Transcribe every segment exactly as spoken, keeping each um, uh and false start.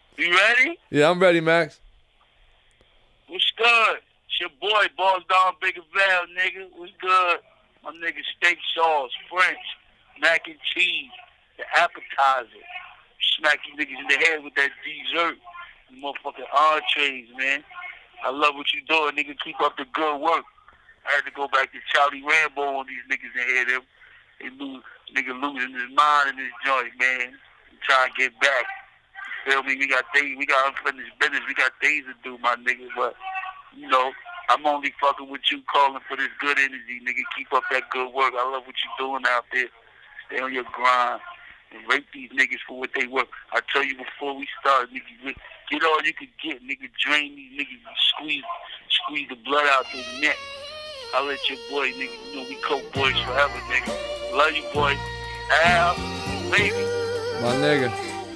You ready? Yeah, I'm ready, Max. What's good? It's your boy, Balls Down Bigger Val, nigga. What's good? My nigga steak sauce, French, mac and cheese, the appetizer. Smack you niggas in the head with that dessert. You motherfucking entrees, man. I love what you doing, nigga. Keep up the good work. I had to go back to Charlie Rambo on these niggas in here. Them. They lose, nigga losing his mind in this joint, man. Trying to get back. Feel me? We got things, we got unfinished business. We got things to do, my nigga. But, you know, I'm only fucking with you, calling for this good energy, nigga. Keep up that good work. I love what you doing out there. Stay on your grind and rate these niggas for what they work. I tell you before we start, nigga, get all you could get, nigga. Drain these niggas, squeeze, squeeze the blood out their neck. I'll let your boy, nigga, you know we coke boys forever, nigga. Love you, boy. Al, baby. My nigga.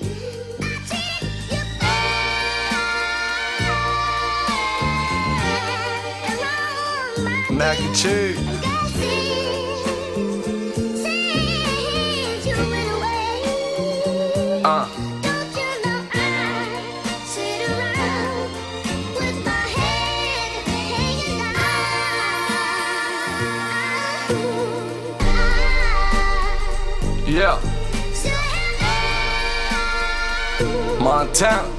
Mac and cheese. Uh. Yeah. Montana.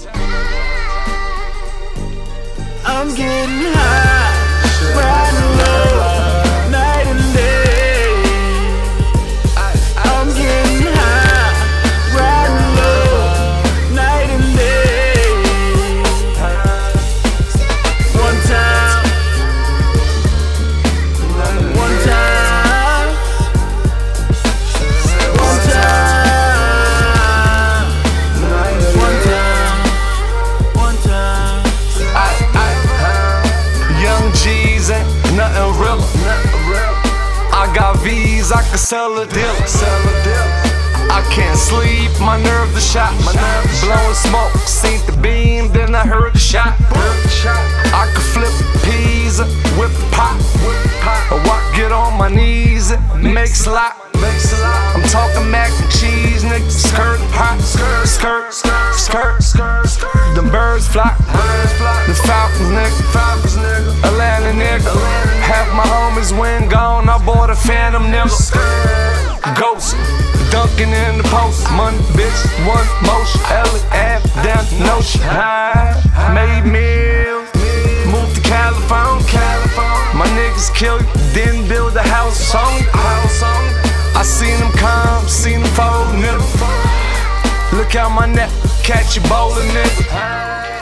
I'm getting high, riding low, night and day. I'm getting high, riding low, night and day. One time, one time, one time, one time, one time. Young G's ain't nothing real. I got V's, I can sell a deal. I can't sleep, my nerves are shot. Blowing smoke, seen the beam, then I heard the shot. I can flip peas, whip pop, or walk, get on my knees, make slop. I'm talking mac and cheese, nigga. Skirt, hot, skirt, skirt, skirt, skirt. The birds flock, the falcons, nigga. Atlanta, nigga. Half my homies went gone, I bought a phantom, nigga. Ghost, dunking in the post. Money, bitch, one motion. Ellie, Ave, down the notion. High, made meals, moved to California. My niggas kill you, didn't build a house on you. I seen them come, seen them fold, nigga. Look out my neck, catch you bowling, nigga.